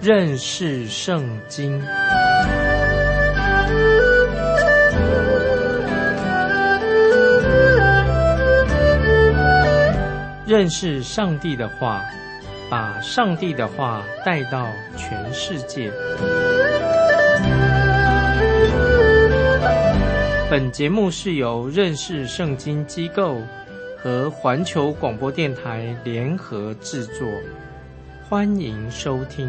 认识圣经。认识上帝的话，把上帝的话带到全世界。本节目是由认识圣经机构和环球广播电台联合制作，欢迎收听。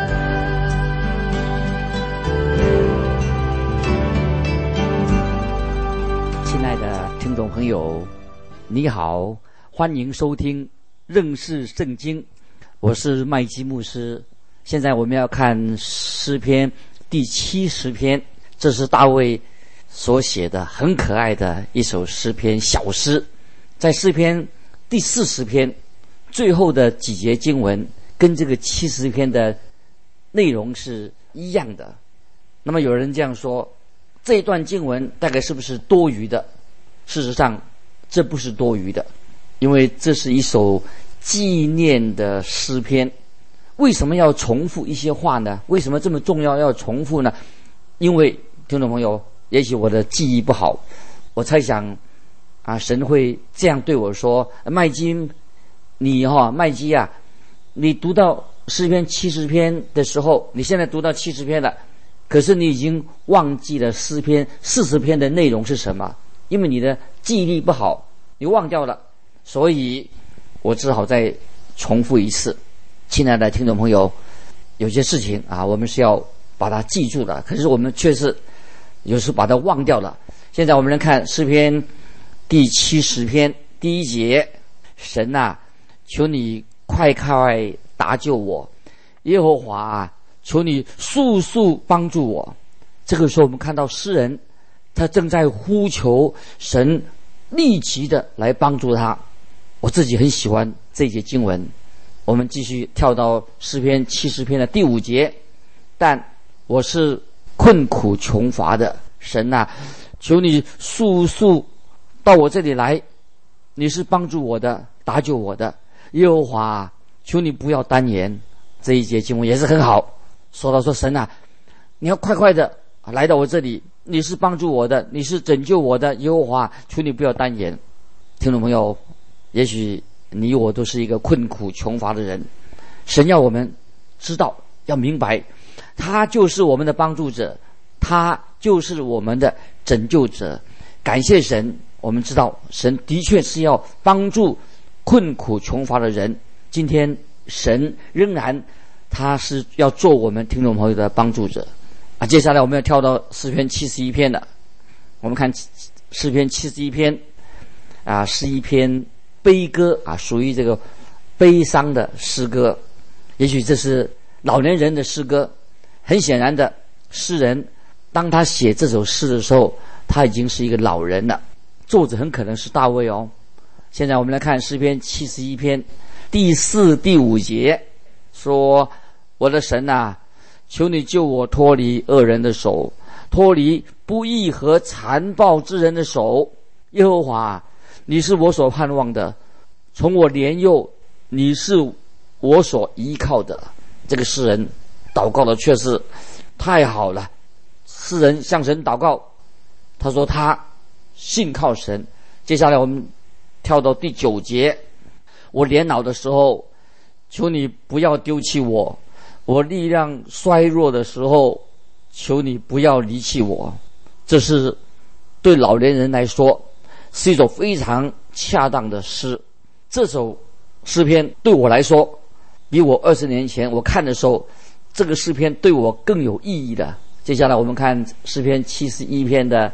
亲爱的听众朋友，你好，欢迎收听认识圣经，我是麦基牧师。现在我们要看诗篇第70篇，这是大卫所写的很可爱的一首诗篇小诗。在诗篇第40篇最后的几节经文跟这个70篇的内容是一样的。那么有人这样说，这一段经文大概是不是多余的？事实上这不是多余的，因为这是一首纪念的诗篇。为什么要重复一些话呢？为什么这么重要要重复呢？因为听众朋友，也许我的记忆不好，我猜想神会这样对我说：麦基，麦基啊，你读到诗篇70篇的时候，你现在读到70篇了，可是你已经忘记了诗篇40篇的内容是什么，因为你的记忆力不好，你忘掉了，所以我只好再重复一次。亲爱的听众朋友，有些事情我们是要把它记住的，可是我们却是有时把它忘掉了。现在我们来看诗篇第70篇第1节：神啊，求你快快搭救我，耶和华啊，求你速速帮助我。这个时候我们看到诗人他正在呼求神立即的来帮助他。我自己很喜欢这节经文。我们继续跳到诗篇70篇的第5节：但我是困苦穷乏的，神啊，求你速速到我这里来，你是帮助我的，搭救我的。耶和华啊，求你不要单言。这一节经文也是很好，说到说神啊，你要快快的来到我这里，你是帮助我的，你是拯救我的。耶和华，求你不要单言。听众朋友，也许你我都是一个困苦穷乏的人，神要我们知道，要明白，他就是我们的帮助者，他就是我们的拯救者。感谢神，我们知道神的确是要帮助困苦穷乏的人。今天神仍然他是要做我们听众朋友的帮助者。接下来我们要跳到诗篇71篇了。我们看诗篇71篇是一篇悲歌属于这个悲伤的诗歌。也许这是老年人的诗歌。很显然的，诗人当他写这首诗的时候，他已经是一个老人了。作者很可能是大卫哦。现在我们来看诗篇71篇第4、第5节，说：我的神啊，求你救我脱离恶人的手，脱离不义和残暴之人的手。耶和华，你是我所盼望的，从我年幼，你是我所依靠的。这个诗人祷告的确是太好了。诗人向神祷告，他说他信靠神。接下来我们跳到第9节：我年老的时候，求你不要丢弃我，我力量衰弱的时候，求你不要离弃我。这是对老年人来说是一首非常恰当的诗。这首诗篇对我来说，比我20年前我看的时候，这个诗篇对我更有意义的。接下来我们看诗篇71篇的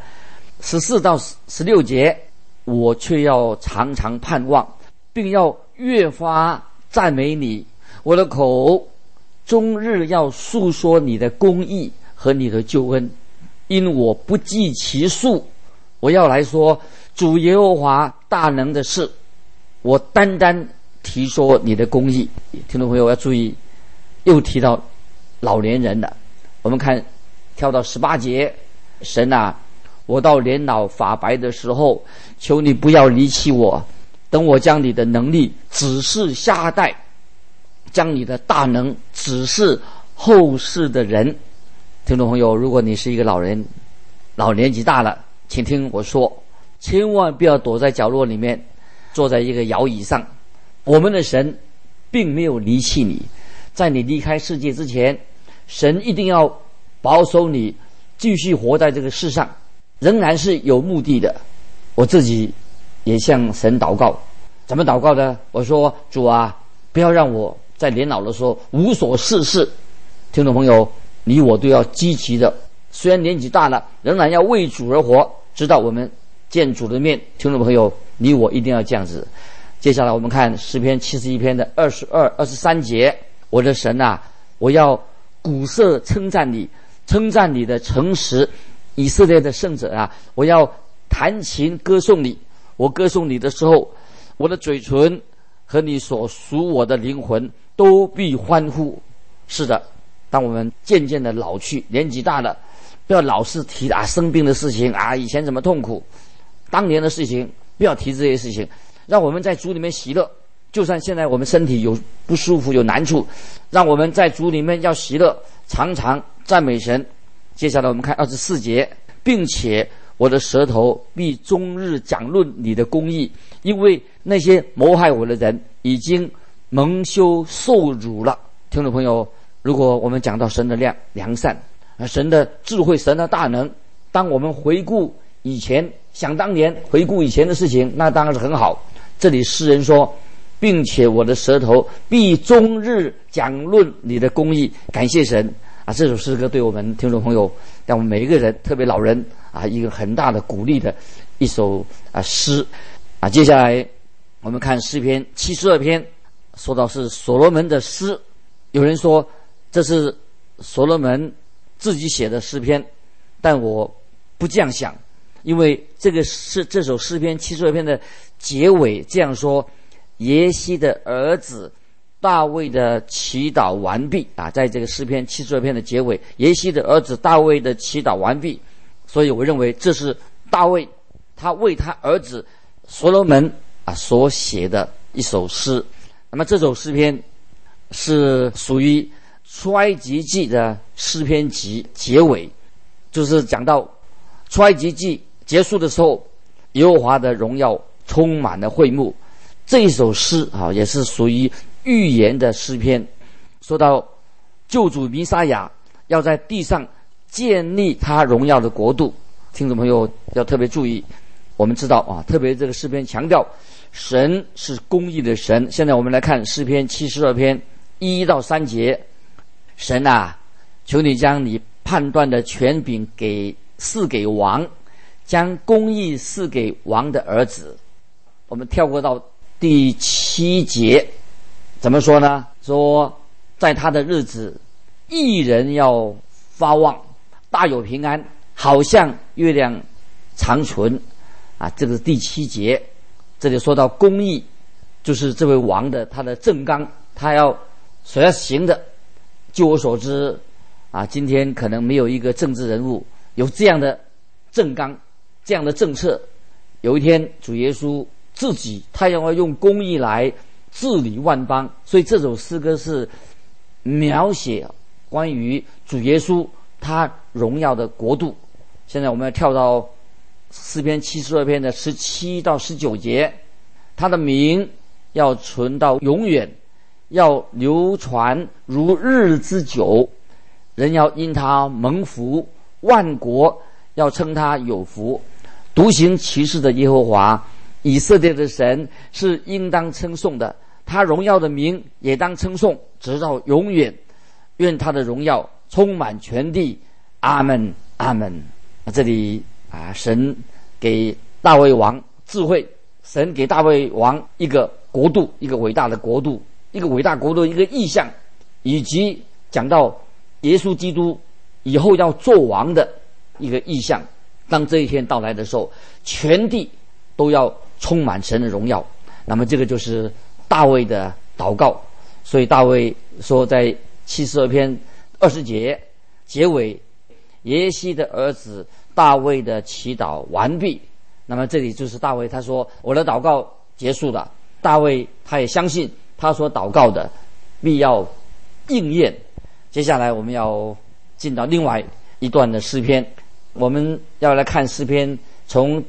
14到16节：我却要常常盼望，并要越发赞美你，我的口终日要述说你的公义和你的救恩，因我不计其数。我要来说主耶和华大能的事，我单单提说你的公义。听众朋友要注意，又提到老年人了。我们看跳到18节：神啊，我到年老发白的时候，求你不要离弃我，等我将你的能力指示下代，将你的大能指示后世的人。听众朋友，如果你是一个老人，老年纪大了，请听我说，千万不要躲在角落里面，坐在一个摇椅上。我们的神并没有离弃你，在你离开世界之前，神一定要保守你继续活在这个世上，仍然是有目的的。我自己也向神祷告，怎么祷告呢？我说，主啊，不要让我在年老的时候无所事事。听众朋友，你我都要积极的，虽然年纪大了，仍然要为主而活，直到我们见主的面。听众朋友，你我一定要这样子。接下来我们看诗篇71篇的22、23节。我的神啊，我要鼓瑟称赞你，称赞你的诚实，以色列的圣者啊，我要弹琴歌颂你。我歌颂你的时候，我的嘴唇和你所属我的灵魂都必欢呼。是的，当我们渐渐的老去，年纪大了，不要老是提生病的事情以前怎么痛苦，当年的事情，不要提这些事情，让我们在主里面喜乐。就算现在我们身体有不舒服有难处，让我们在主里面要喜乐，常常赞美神。接下来我们看24节，并且我的舌头必终日讲论你的公义，因为那些谋害我的人已经蒙羞受辱了。听众朋友，如果我们讲到神的良善，神的智慧，神的大能，当我们回顾以前，想当年回顾以前的事情，那当然是很好。这里诗人说，并且我的舌头必终日讲论你的公义。感谢神这首诗歌对我们听众朋友，让我们每一个人，特别老人一个很大的鼓励的一首诗接下来我们看诗篇72篇，说到是所罗门的诗。有人说这是所罗门自己写的诗篇，但我不这样想，因为这首诗篇72篇的结尾这样说，耶西的儿子大卫的祈祷完毕在这个诗篇72篇的结尾，耶西的儿子大卫的祈祷完毕。所以我认为这是大卫他为他儿子所罗门所写的一首诗。那么这首诗篇是属于出埃及记的诗篇集结尾，就是讲到出埃及记结束的时候，耶和华的荣耀充满了会幕。这一首诗也是属于预言的诗篇，说到救主弥撒亚要在地上建立他荣耀的国度。听众朋友要特别注意，我们知道特别这个诗篇强调神是公义的神。现在我们来看诗篇72篇1到3节。神求你将你判断的权柄赐给王，将公义赐给王的儿子。我们跳过到第7节，怎么说呢？说在他的日子，义人要发旺，大有平安，好像月亮长存这个是第7节。这里说到公义，就是这位王的他的政纲，他所要行的。就我所知今天可能没有一个政治人物有这样的政纲，这样的政策。有一天主耶稣自己他要用公义来治理万邦，所以这首诗歌是描写关于主耶稣他荣耀的国度。现在我们要跳到诗篇72篇的17到19节，他的名要存到永远，要流传如日之久，人要因他蒙福，万国要称他有福。独行其事的耶和华，以色列的神是应当称颂的，他荣耀的名也当称颂，直到永远。愿他的荣耀充满全地。阿们，阿们。这里神给大卫王智慧，神给大卫王一个国度，一个伟大的国度，一个伟大国度，一个意象，以及讲到耶稣基督以后要做王的一个意象。当这一天到来的时候，全地都要充满神的荣耀。那么这个就是大卫的祷告。所以大卫说在72篇20节结尾，耶西的儿子大卫的祈祷完毕。那么这里就是大卫他说我的祷告结束了。大卫他也相信他所祷告的必要应验。 接下来我们要进到另外一段的诗篇，我们要来看诗篇从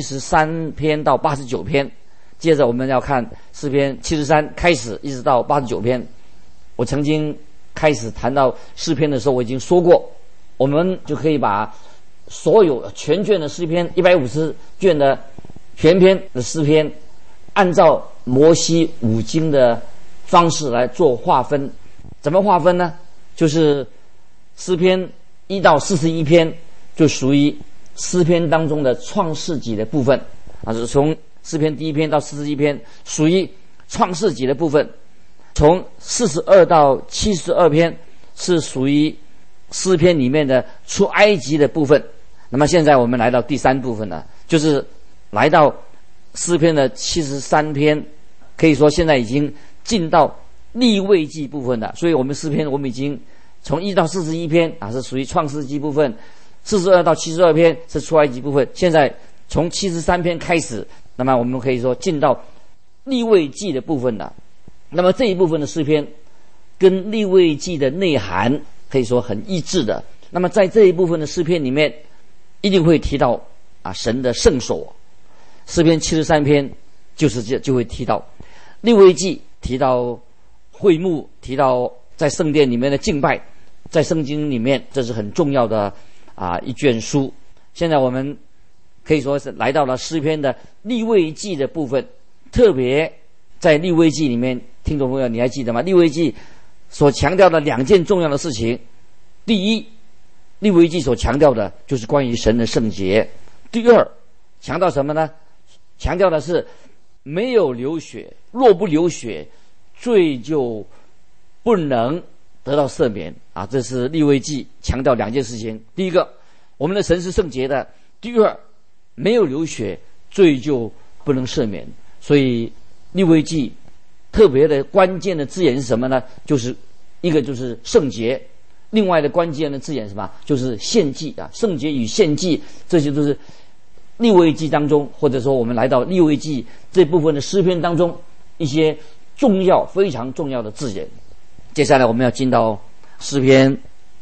73篇到89篇，接着我们要看诗篇73开始一直到89篇。我曾经开始谈到诗篇的时候，我已经说过，我们就可以把所有全卷的诗篇150卷的全篇的诗篇，按照摩西五经的方式来做划分。怎么划分呢？就是诗篇1到41篇就属于诗篇当中的创世纪的部分啊，是从诗篇第1篇到41篇属于创世纪的部分，从42到72篇是属于诗篇里面的出埃及的部分。那么现在我们来到第3部分了，就是来到诗篇的73篇，可以说现在已经进到利未记部分了。所以我们诗篇我们已经从1到41篇啊是属于创世纪部分，42到72篇是出埃及部分，现在从73篇开始，那么我们可以说进到利未记的部分了。那么这一部分的诗篇跟利未记的内涵可以说很一致的。那么在这一部分的诗篇里面一定会提到神的圣所，诗篇73篇就会提到利未记，提到会幕，提到在圣殿里面的敬拜，在圣经里面这是很重要的一卷书。现在我们可以说是来到了诗篇的利未记的部分，特别在利未记里面，听众朋友你还记得吗？利未记所强调的2件重要的事情，第一，利未记所强调的就是关于神的圣洁。第二，强调什么呢？强调的是没有流血，若不流血，罪就不能得到赦免啊！这是利未记强调2件事情。第一个，我们的神是圣洁的；第二，没有流血，罪就不能赦免。所以利未记特别的关键的字眼是什么呢？就是一个就是圣洁，另外的关键的字眼是什么？就是献祭啊，圣洁与献祭，这些都是利未记当中，或者说我们来到利未记这部分的诗篇当中一些重要非常重要的字眼。接下来我们要进到诗篇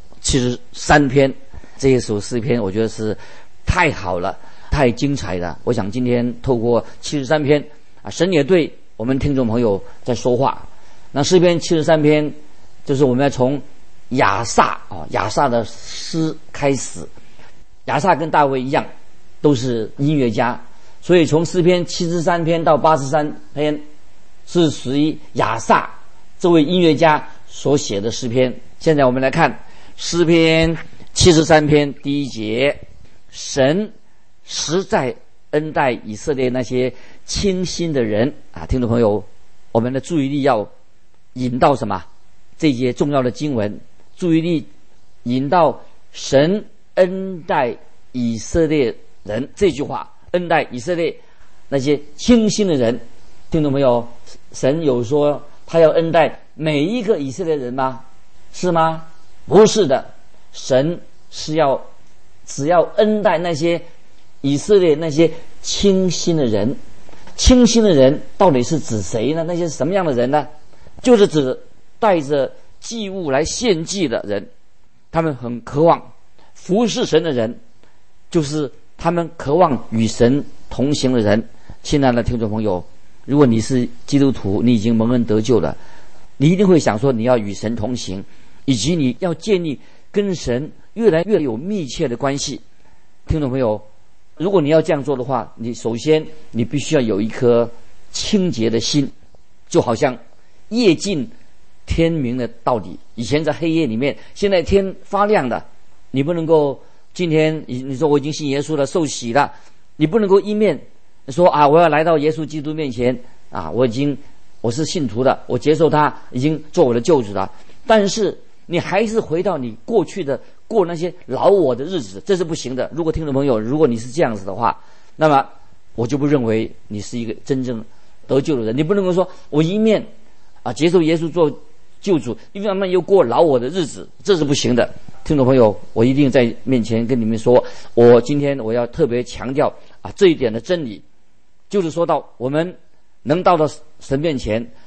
73篇，这一首诗篇我觉得是太好了，太精彩了。我想今天透过73篇神也对我们听众朋友在说话。那诗篇73篇就是我们要从亚萨的诗开始。亚萨跟大卫一样都是音乐家，所以从诗篇73篇到83篇是属于亚萨这位音乐家所写的诗篇。现在我们来看诗篇73篇第1节，神实在恩待以色列那些清心的人听众朋友，我们的注意力要引到什么？这些重要的经文，注意力引到神恩待以色列人这句话，恩待以色列那些清心的人。听众朋友，神有说他要恩待每一个以色列人吗？是吗？不是的，神是只要恩待那些以色列那些清心的人。清心的人到底是指谁呢？那些什么样的人呢？就是指带着祭物来献祭的人，他们很渴望服侍神的人，就是他们渴望与神同行的人。亲爱的听众朋友，如果你是基督徒，你已经蒙恩得救了，你一定会想说你要与神同行，以及你要建立跟神越来越有密切的关系。听众朋友，如果你要这样做的话，你首先你必须要有一颗清洁的心，就好像夜尽天明的道理。以前在黑夜里面，现在天发亮了，你不能够今天你说我已经信耶稣了，受洗了，你不能够一面说我要来到耶稣基督面前我是信徒的，我接受他已经做我的救主了，但是你还是回到你过去的过那些老我的日子，这是不行的。如果听众朋友，如果你是这样子的话，那么我就不认为你是一个真正得救的人。你不能够说我一面接受耶稣做救主，一方面又过老我的日子，这是不行的。听众朋友，我一定在面前跟你们说，今天我要特别强调这一点的真理，就是说到我们能到了神面前，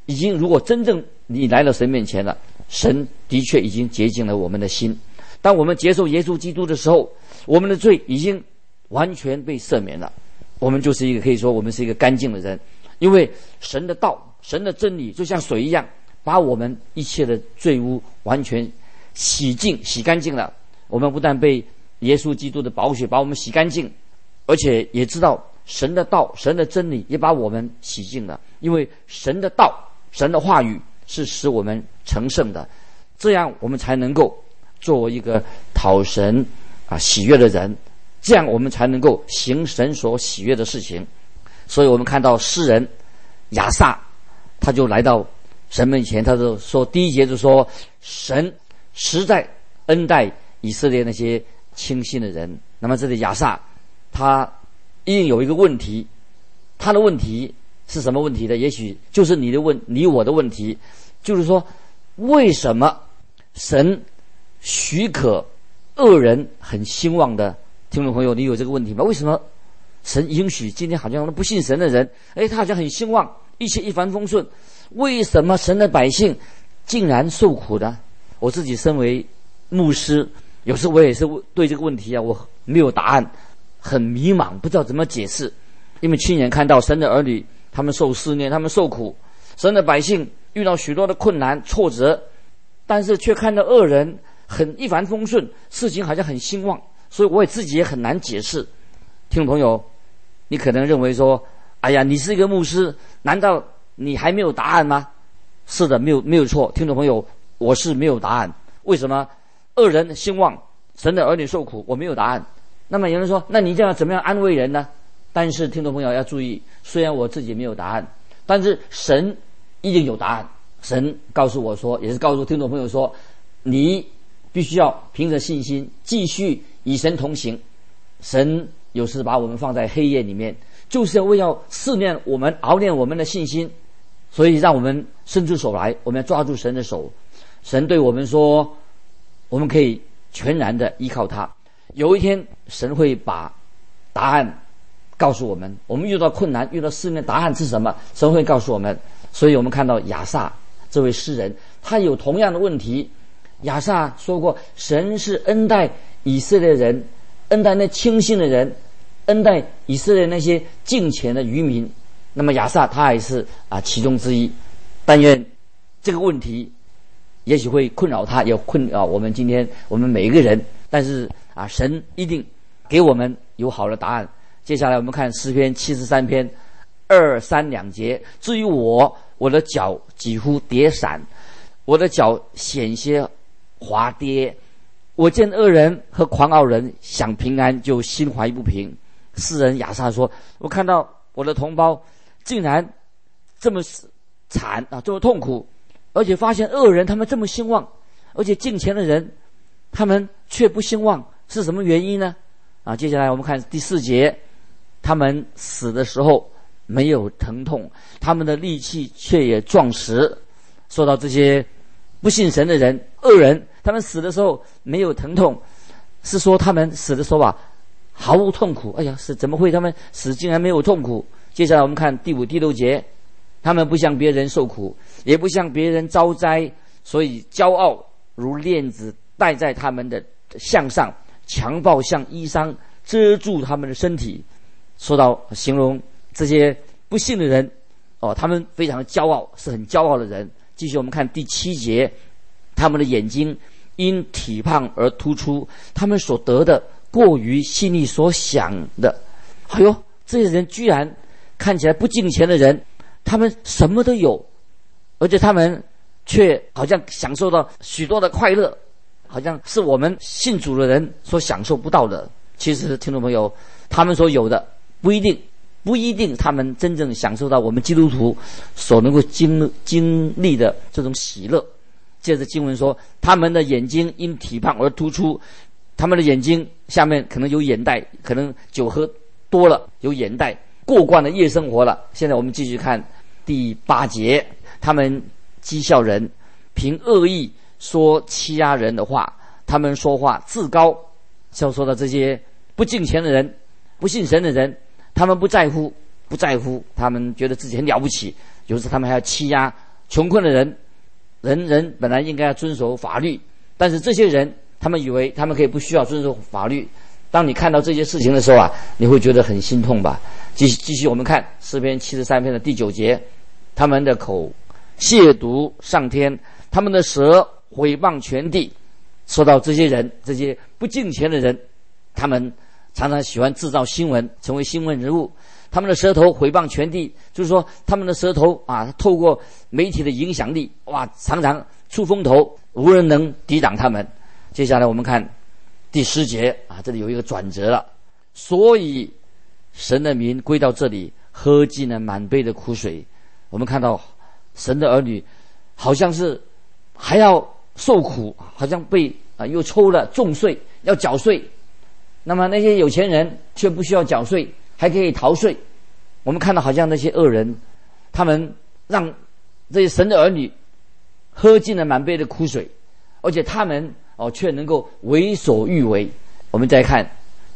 已经如果真正你来到神面前了，神的确已经洁净了我们的心。当我们接受耶稣基督的时候，我们的罪已经完全被赦免了，我们就是一个可以说我们是一个干净的人。因为神的道、神的真理就像水一样，把我们一切的罪污完全洗干净了。我们不但被耶稣基督的宝血把我们洗干净，而且也知道神的道、神的真理也把我们洗净了。因为神的道、神的话语是使我们成圣的，这样我们才能够作为一个讨神喜悦的人，这样我们才能够行神所喜悦的事情。所以我们看到诗人亚萨，他就来到神面前，他就说，第一节就说，神实在恩待以色列那些轻信的人。那么这里亚萨他一定有一个问题，他的问题是什么问题呢？也许就是你我的问题，就是说为什么神许可恶人很兴旺的？听众朋友，你有这个问题吗？为什么神允许今天好像不信神的人，他好像很兴旺，一切一帆风顺，为什么神的百姓竟然受苦呢？我自己身为牧师，有时候我也是对这个问题我没有答案，很迷茫，不知道怎么解释。因为亲眼看到神的儿女他们受试炼，他们受苦，神的百姓遇到许多的困难挫折，但是却看到恶人很一帆风顺，事情好像很兴旺，所以我自己也很难解释。听众朋友，你可能认为说，哎呀，你是一个牧师，难道你还没有答案吗？是的，没有错。听众朋友，我是没有答案。为什么恶人兴旺，神的儿女受苦？我没有答案。那么有人说，那你这样怎么样安慰人呢？但是听众朋友要注意，虽然我自己没有答案，但是神一定有答案。神告诉我说，也是告诉听众朋友说，你必须要凭着信心继续与神同行。神有时把我们放在黑夜里面，就是为要试炼我们，熬炼我们的信心，所以让我们伸出手来，我们要抓住神的手。神对我们说，我们可以全然的依靠他。有一天神会把答案告诉我们，我们遇到困难遇到试炼，答案是什么？神会告诉我们。所以我们看到亚萨这位诗人，他有同样的问题。亚萨说过，神是恩待以色列人，恩待那轻信的人，恩待以色列那些敬虔的渔民。那么亚萨他也是其中之一。但愿这个问题也许会困扰他，也困扰我们今天我们每一个人。但是神一定给我们有好的答案。接下来我们看诗篇73篇2、3两节。至于我的脚几乎跌散，我的脚险些滑跌。我见恶人和狂傲人想平安，就心怀不平。诗人亚萨说，我看到我的同胞竟然这么惨这么痛苦，而且发现恶人他们这么兴旺，而且敬虔的人他们却不兴旺，是什么原因呢？接下来我们看第4节，他们死的时候没有疼痛，他们的力气却也壮实。说到这些不信神的人，恶人，他们死的时候没有疼痛，是说他们死的时候毫无痛苦。哎呀，是怎么会他们死竟然没有痛苦？接下来我们看第5、第6节，他们不向别人受苦，也不向别人遭灾，所以骄傲如链子戴在他们的项上，强暴像衣裳遮住他们的身体。说到形容这些不信的人他们非常的骄傲，是很骄傲的人。继续我们看第7节，他们的眼睛因体胖而突出，他们所得的过于心里所想的。哎呦，这些人居然看起来不敬虔的人，他们什么都有，而且他们却好像享受到许多的快乐，好像是我们信主的人所享受不到的。其实听众朋友，他们所有的不一定他们真正享受到我们基督徒所能够经历的这种喜乐。接着经文说，他们的眼睛因体胖而突出，他们的眼睛下面可能有眼袋，可能酒喝多了有眼袋，过惯了夜生活了。现在我们继续看第8节，他们讥笑人，凭恶意说欺压人的话，他们说话自高。像说的这些不敬虔的人，不信神的人，他们不在乎，他们觉得自己很了不起，有时他们还要欺压穷困的人，人本来应该要遵守法律，但是这些人他们以为他们可以不需要遵守法律。当你看到这些事情的时候啊，你会觉得很心痛吧。继续我们看诗篇73篇的第9节，他们的口亵渎上天，他们的舌毁谤全地。说到这些人，这些不敬虔的人，他们常常喜欢制造新闻，成为新闻人物。他们的舌头毁谤全地，就是说他们的舌头啊，透过媒体的影响力，哇，常常出风头，无人能抵挡他们。接下来我们看第10节啊，这里有一个转折了。所以神的民归到这里，喝尽了满杯的苦水。我们看到神的儿女好像是还要受苦，好像被又抽了重税，要缴税。那么那些有钱人却不需要缴税，还可以逃税。我们看到好像那些恶人，他们让这些神的儿女喝尽了满杯的苦水，而且他们却能够为所欲为。我们再看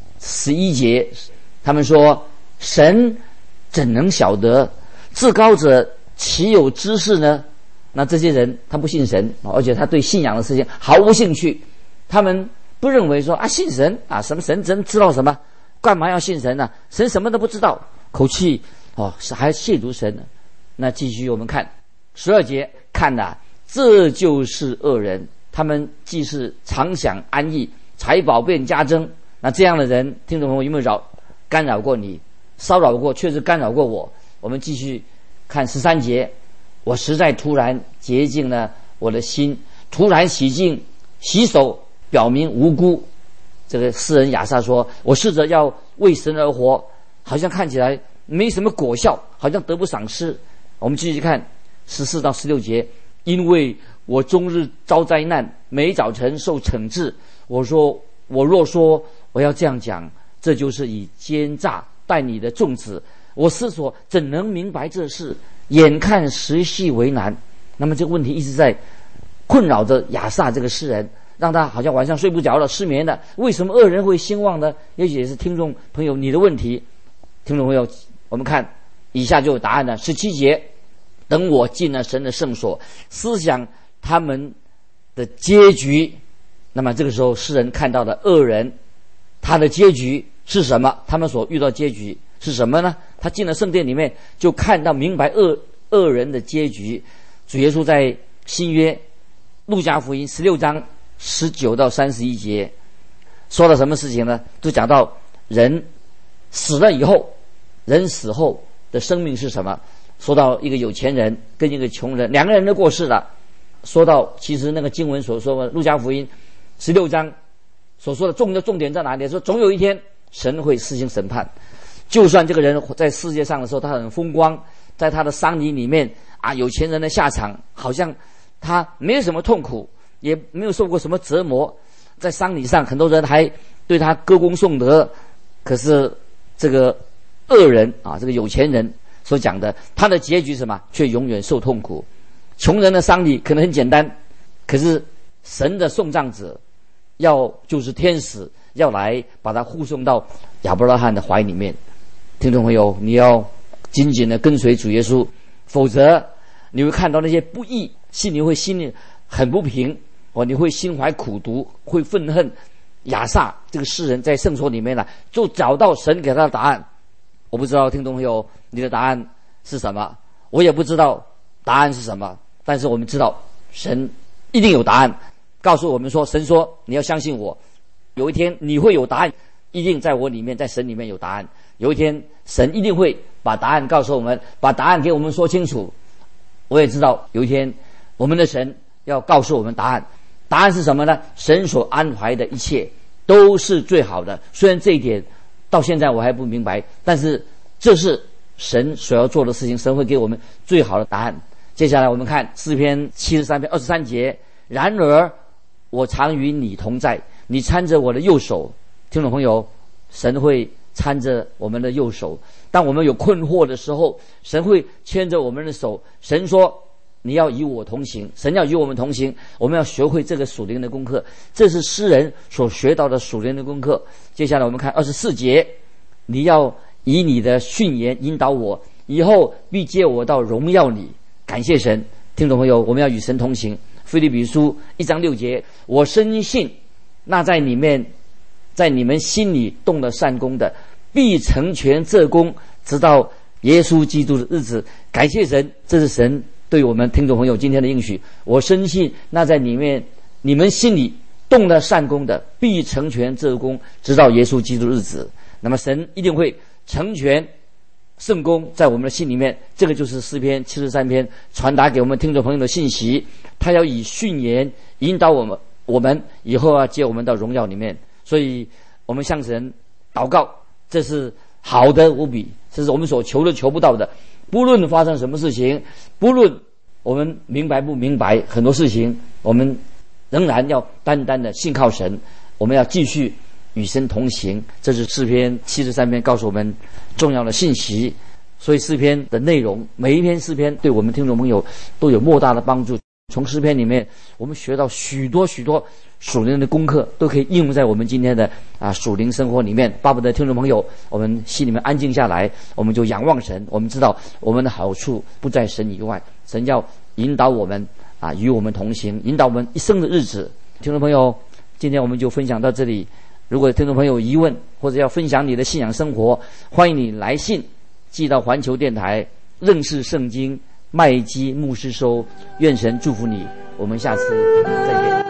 11节，他们说神怎能晓得，至高者岂有知识呢？那这些人他不信神，而且他对信仰的事情毫无兴趣。他们不认为说信神啊，什么神真知道什么，干嘛要信神呢？神什么都不知道，口气还亵渎神呢。那继续我们看12节，看呐，这就是恶人，他们既是常享安逸，财宝便加增。那这样的人，听众朋友有没有干扰过你，骚扰过，确实干扰过我。我们继续看13节，我实在突然洁净了我的心，突然洗手，表明无辜。这个诗人亚萨说，我试着要为神而活，好像看起来没什么果效，好像得不赏识。我们继续看14到16节，因为我终日遭灾难，每早晨受惩治。我若说我要这样讲，这就是以奸诈待你的众子。我思索怎能明白这事，眼看时系为难。那么这个问题一直在困扰着亚萨这个诗人，让他好像晚上睡不着了，失眠了。为什么恶人会兴旺呢？也许也是听众朋友你的问题。听众朋友，我们看以下就有答案了。17节，等我进了神的圣所，思想他们的结局。那么这个时候诗人看到的恶人，他的结局是什么？他们所遇到结局是什么呢？他进了圣殿里面，就看到明白恶人的结局。主耶稣在新约路加福音16章19到31节说了什么事情呢？就讲到人死了以后，人死后的生命是什么？说到一个有钱人跟一个穷人，两个人都过世了。说到其实那个经文所说的路加福音16章所说的重点在哪里？说总有一天神会施行审判。就算这个人在世界上的时候他很风光，在他的丧礼里面有钱人的下场好像他没有什么痛苦，也没有受过什么折磨，在丧礼上很多人还对他歌功颂德。可是这个恶人这个有钱人所讲的，他的结局是什么？却永远受痛苦。穷人的丧礼可能很简单，可是神的送葬者就是天使要来把他护送到亚伯拉罕的怀里面。听众朋友，你要紧紧的跟随主耶稣，否则你会看到那些不义，心里很不平，你会心怀苦毒，会愤恨。亚萨这个诗人在圣所里面就找到神给他的答案。我不知道听众朋友你的答案是什么，我也不知道答案是什么，但是我们知道神一定有答案，告诉我们说，神说你要相信我，有一天你会有答案，一定在我里面，在神里面有答案。有一天神一定会把答案告诉我们，把答案给我们说清楚。我也知道有一天我们的神要告诉我们答案。答案是什么呢？神所安排的一切都是最好的。虽然这一点到现在我还不明白，但是这是神所要做的事情，神会给我们最好的答案。接下来我们看诗篇73篇23节，然而我常与你同在，你搀着我的右手。听众朋友，神会搀着我们的右手，当我们有困惑的时候，神会牵着我们的手。神说你要与我同行，神要与我们同行，我们要学会这个属灵的功课。这是诗人所学到的属灵的功课。接下来我们看24节，你要以你的训言引导我，以后必接我到荣耀里。感谢神。 听众朋友，我们要与神同行。腓立比书1章6节，我深信那在你们心里动了善功的，必成全这功，直到耶稣基督的日子。感谢神，这是神对我们听众朋友今天的应许。我深信那在你们心里动了善功的，必成全这功，直到耶稣基督的日子。那么神一定会成全圣功在我们的心里面。这个就是诗篇73篇传达给我们听众朋友的信息。他要以训言引导我们以后要接我们到荣耀里面。所以我们向神祷告，这是好的无比，这是我们所求的求不到的。不论发生什么事情，不论我们明白不明白很多事情，我们仍然要单单的信靠神，我们要继续与神同行。这是诗篇73篇告诉我们重要的信息。所以诗篇的内容，每一篇诗篇对我们听众朋友都有莫大的帮助。从诗篇里面我们学到许多属灵的功课，都可以应用在我们今天的属灵生活里面。巴不得听众朋友我们心里面安静下来，我们就仰望神。我们知道我们的好处不在神以外，神要引导我们与我们同行，引导我们一生的日子。听众朋友，今天我们就分享到这里。如果听众朋友有疑问或者要分享你的信仰生活，欢迎你来信寄到环球电台认识圣经麦基牧师收。愿神祝福你，我们下次再见。